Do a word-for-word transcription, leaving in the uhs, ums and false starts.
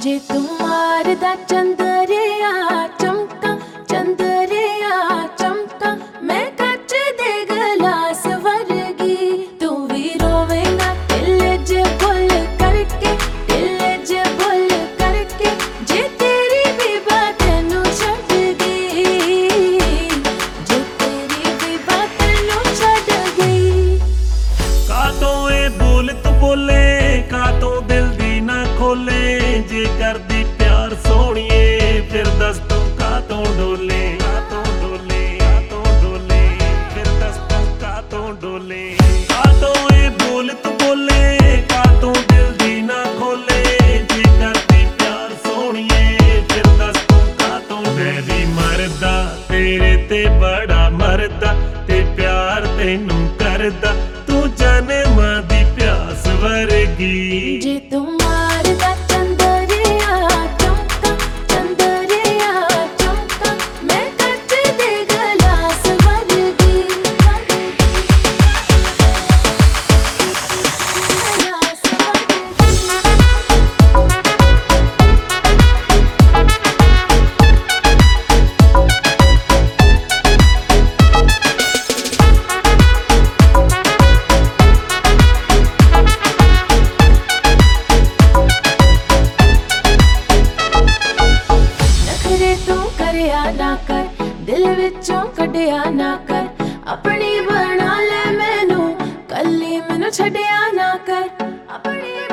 जे तू मारदा चंदरिया चमका चंदरिया चमका मैं कच दे गलास वर्गी तू भी रोवेगा दिल ज बुल करके दिल ज बुल करके जे तेरी भी बात नू छड़ गई जे तेरी भी बात नू छड़ गई। का तो ए बोल तू बोले का तो दिल दी ना खोले जे करदी प्यार सोहणीए फिर दस तू का तो डोले का तो डोले का तो डोले फिर दस तू का तो डोले। का तो ए बोल तू बोले का तो दिल दी ना खोले जे करदी प्यार सोहणीए फिर दस तू का तो मैं भी मरदा तेरे ते बड़ा मरदा ते प्यार तैनू करदा तू जन्म दी प्यास वर्गी। जे तू मारदा चंदरिया चमका चंदरिया चमका मैं कच दे गलास वर्गी गलास नखरे तू करिया ना कर दिल विचों कढिया ना कर अपनी बना ले मैनू कल्ली मैनू छड्डिया ना कर अपनी